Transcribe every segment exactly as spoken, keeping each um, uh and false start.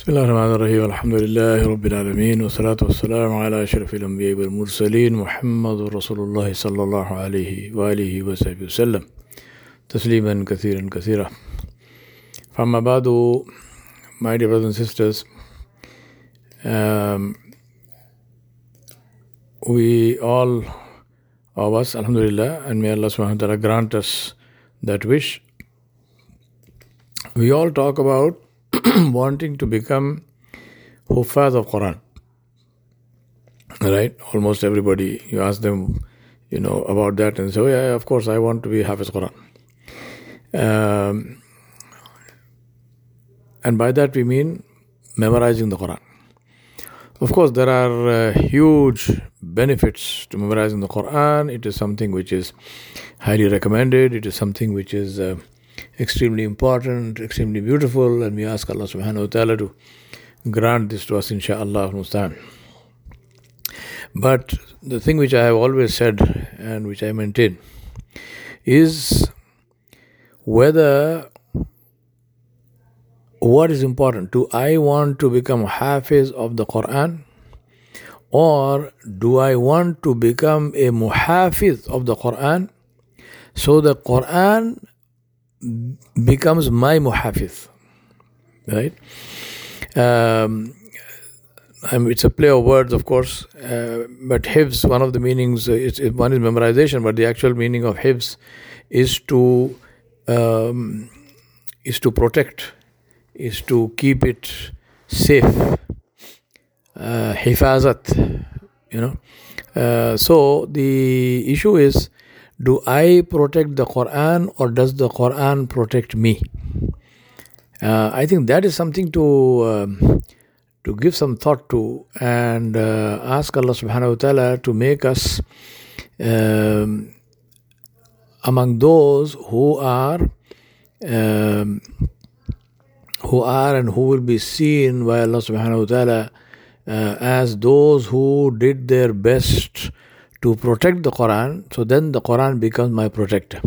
بسم الله الرحمن الرحيم الحمد لله رب العالمين والصلاة والسلام على أشرف الأنبياء والمرسلين محمد رسول الله صلى الله عليه وآله وصحبه وسلم تسليما كثيرا كثيرا. فأما بعد, my dear brothers and sisters, um, we all of us, alhamdulillah, and may Allah subhanahu wa ta'ala grant us that wish, we all talk about wanting to become Huffaz of Quran. Right? Almost everybody, you ask them, you know, about that and say, oh yeah, of course, I want to be Hafiz Quran. Um, and by that we mean memorizing the Quran. Of course, there are uh, huge benefits to memorizing the Quran. It is something which is highly recommended. It is something which is uh, extremely important, extremely beautiful, and we ask Allah subhanahu wa ta'ala to grant this to us, insha'Allah al-Mustan. But the thing which I have always said and which I maintain is whether what is important. Do I want to become Hafiz of the Quran, or do I want to become a Muhafiz of the Quran so the Quran becomes my Muhafiz? Right? Um, I mean, it's a play of words, of course, uh, but Hifz, one of the meanings, uh, it's, it, one is memorization, but the actual meaning of Hifz is to um, is to protect, is to keep it safe. Uh, hifazat, you know. Uh, so the issue is, do I protect the Quran or does the Quran protect me? Uh, I think that is something to um, to give some thought to and uh, ask Allah subhanahu wa ta'ala to make us um, among those who are um, who are and who will be seen by Allah subhanahu wa ta'ala uh, as those who did their best to protect the Quran. So then the Quran becomes my protector.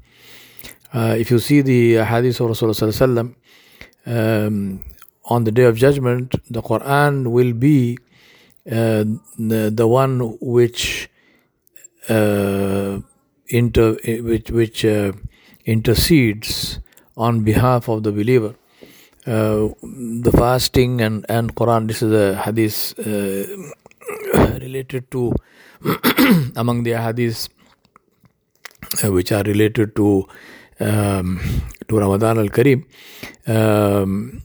Uh, if you see the hadith of Rasulullah sallallahu alaihi wasallam, um, on the day of judgment, the Quran will be uh, the, the one which uh, inter which which uh, intercedes on behalf of the believer. Uh, the fasting and, and Quran, this is a hadith uh, related to among the hadiths uh, which are related to um, to Ramadan al-Kareem, um,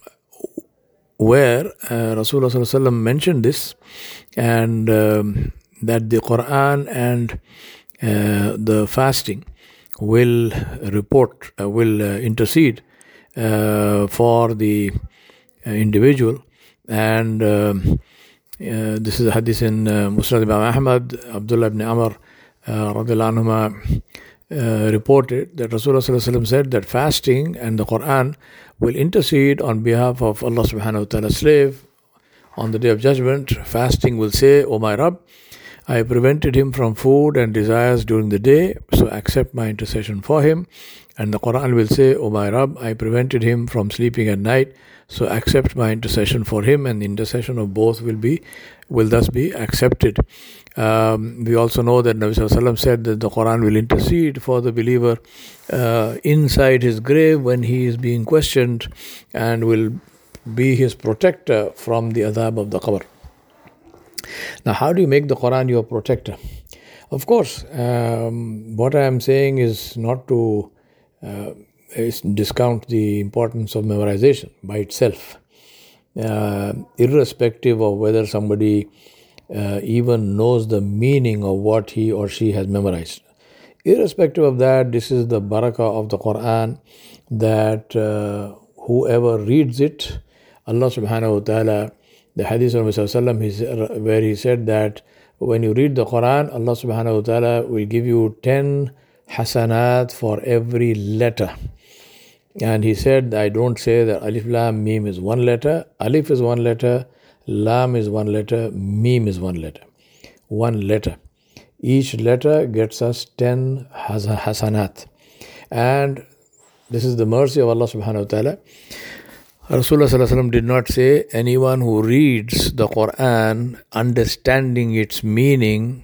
where uh, Rasulullah sallallahu alaihi wasallam mentioned this, and um, that the Quran and uh, the fasting will report, uh, will uh, intercede uh, for the uh, individual. And um, uh, this is a hadith in uh, Musnad Imam Ahmad. Abdullah ibn Amr uh, radiallahu anhuma uh, reported that Rasulullah sallallahu alaihi wasallam said that fasting and the Quran will intercede on behalf of Allah subhanahu wa ta'ala's slave on the day of judgment. Fasting will say, O my Rabb, I prevented him from food and desires during the day, so accept my intercession for him. And the Quran will say, O my Rabb, I prevented him from sleeping at night, so accept my intercession for him. And the intercession of both will be, will thus be accepted. Um, we also know that Nabi sallallahu alaihi wasallam said that the Quran will intercede for the believer uh, inside his grave when he is being questioned, and will be his protector from the adhab of the qabr. Now, how do you make the Quran your protector? Of course, um, what I am saying is not to uh, is discount the importance of memorization by itself, uh, irrespective of whether somebody uh, even knows the meaning of what he or she has memorized. Irrespective of that, this is the barakah of the Quran, that uh, whoever reads it, Allah subhanahu wa ta'ala, the hadith of Rasulullah where he said that when you read the Quran, Allah subhanahu wa ta'ala will give you ten hasanat for every letter. And he said, I don't say that Alif Lam Mim is one letter. Alif is one letter, Lam is one letter, Mim is one letter. One letter. Each letter gets us ten hasanat. And this is the mercy of Allah subhanahu wa ta'ala. Rasulullah sallallahu alaihi wasallam did not say anyone who reads the Quran understanding its meaning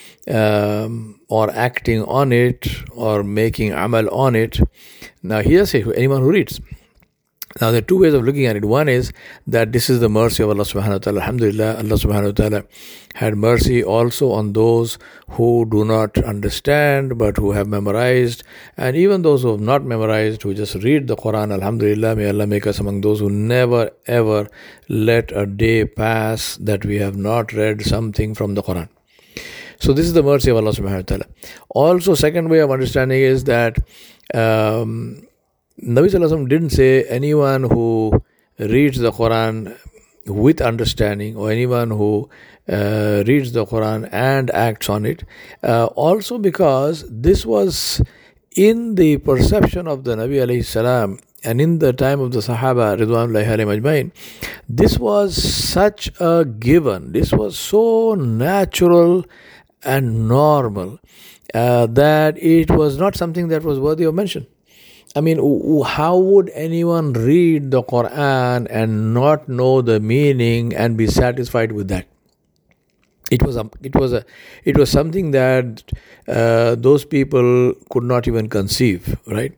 um, or acting on it or making amal on it. Now here say anyone who reads. Now there are two ways of looking at it. One is that this is the mercy of Allah subhanahu wa ta'ala. Alhamdulillah, Allah subhanahu wa ta'ala had mercy also on those who do not understand but who have memorized, and even those who have not memorized, who just read the Quran. Alhamdulillah, may Allah make us among those who never ever let a day pass that we have not read something from the Quran. So this is the mercy of Allah subhanahu wa ta'ala. Also, second way of understanding is that um, Nabi Sallallahu Alaihi Wasallam didn't say anyone who reads the Quran with understanding or anyone who uh, reads the Quran and acts on it. Uh, also because this was in the perception of the Nabi Alayhi Salam and in the time of the Sahaba Ridwanullahi alayhim ajmain, this was such a given. This was so natural and normal uh, that it was not something that was worthy of mention. I mean, how would anyone read the Quran and not know the meaning and be satisfied with that? It was a, it was a, it was something that uh, those people could not even conceive, right?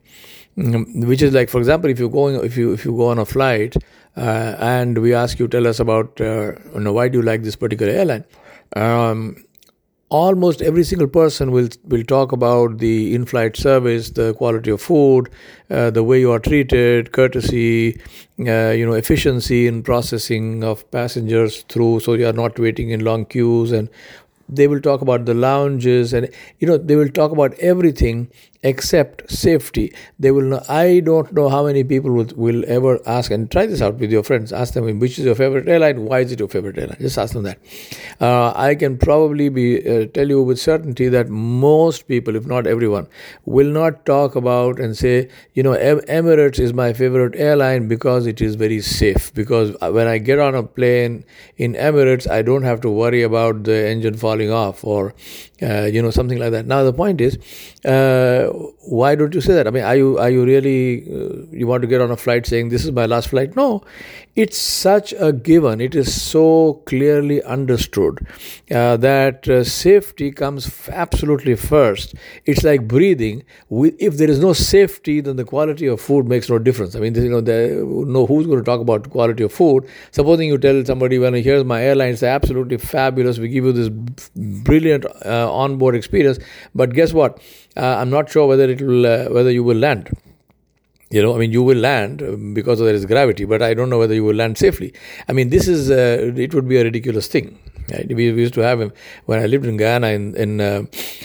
Which is like, for example, if you're going, if you if you go on a flight uh, and we ask you, tell us about, uh, you know, why do you like this particular airline? Um, Almost every single person will will talk about the in-flight service, the quality of food, uh, the way you are treated, courtesy, uh, you know, efficiency in processing of passengers through, so you are not waiting in long queues, and they will talk about the lounges, and you know they will talk about everything except safety. They will know, I don't know how many people will, will ever ask, and try this out with your friends. Ask them, which is your favorite airline? Why is it your favorite airline? Just ask them that. Uh, I can probably be uh, tell you with certainty that most people, if not everyone, will not talk about and say, you know, Emirates is my favorite airline because it is very safe. Because when I get on a plane in Emirates, I don't have to worry about the engine falling off or uh, you know something like that. Now the point is, uh, why don't you say that? I mean, are you are you really uh, you want to get on a flight saying this is my last flight? No, it's such a given. It is so clearly understood uh, that uh, safety comes f- absolutely first. It's like breathing. If there is no safety, then the quality of food makes no difference. I mean, you know, there, no who's going to talk about quality of food? Supposing you tell somebody, well, here's my airline, it's absolutely fabulous. We give you this brilliant uh, onboard experience, but guess what? Uh, I'm not sure whether it will, uh, whether you will land. You know, I mean, you will land because there is gravity, but I don't know whether you will land safely. I mean, this is, uh, it would be a ridiculous thing. Right? We, we used to have him when I lived in Guyana in in, uh,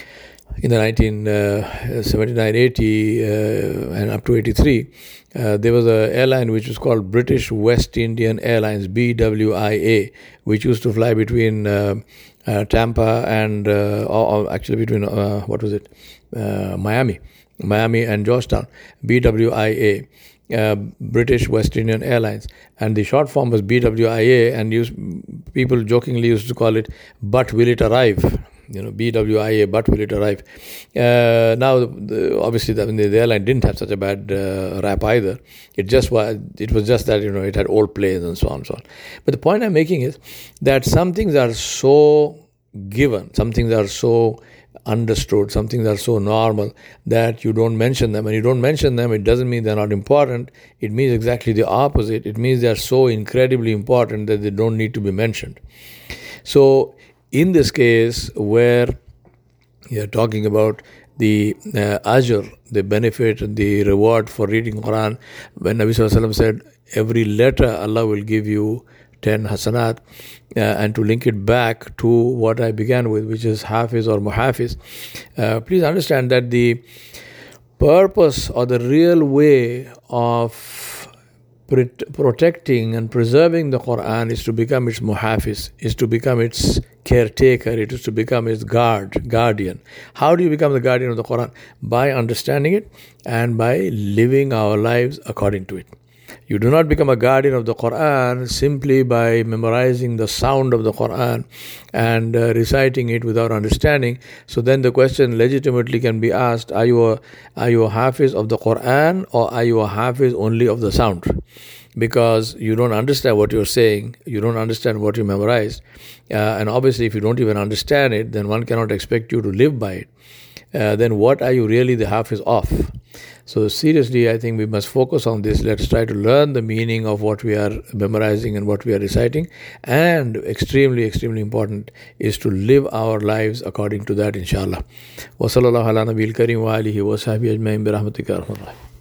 in the nineteen seventy-nine eighty uh, and up to eighty-three. Uh, there was an airline which was called British West Indian Airlines, B W I A, which used to fly between uh, uh, Tampa and, uh, or, or actually between, uh, what was it, uh, Miami. Miami and Georgetown, B W I A, uh, British West Indian Airlines, and the short form was B W I A, and used, people jokingly used to call it, but will it arrive? You know, B W I A, but will it arrive? Uh, now, the, obviously, the, the airline didn't have such a bad uh, rap either. It just was, it was just that, you know, it had old planes and so on and so on. But the point I'm making is that some things are so given, some things are so understood, some things are so normal that you don't mention them. And you don't mention them, it doesn't mean they're not important. It means exactly the opposite. It means they're so incredibly important that they don't need to be mentioned. So in this case, where you're talking about the uh, ajr, the benefit and the reward for reading Quran, when Nabi Sallallahu Alaihi Wasallam said, every letter Allah will give you ten hasanat, uh, and to link it back to what I began with, which is hafiz or muhafiz, uh, please understand that the purpose or the real way of pr- protecting and preserving the Quran is to become its muhafiz, is to become its caretaker, it is to become its guard, guardian. How do you become the guardian of the Quran? By understanding it and by living our lives according to it. You do not become a guardian of the Quran simply by memorizing the sound of the Quran and uh, reciting it without understanding. So then the question legitimately can be asked, are you a, are you a hafiz of the Quran or are you a hafiz only of the sound? because you don't understand what you're saying, you don't understand what you memorized, uh, and obviously if you don't even understand it, then one cannot expect you to live by it. Uh, then what are you really the Hafiz of? So seriously, I think we must focus on this. Let's try to learn the meaning of what we are memorizing and what we are reciting. And extremely, extremely important is to live our lives according to that, inshallah. Wa sallallahu ala nabiyil kareem wa alihi wa sahbihi ajma'in bi rahmatika ya arhamar rahimin.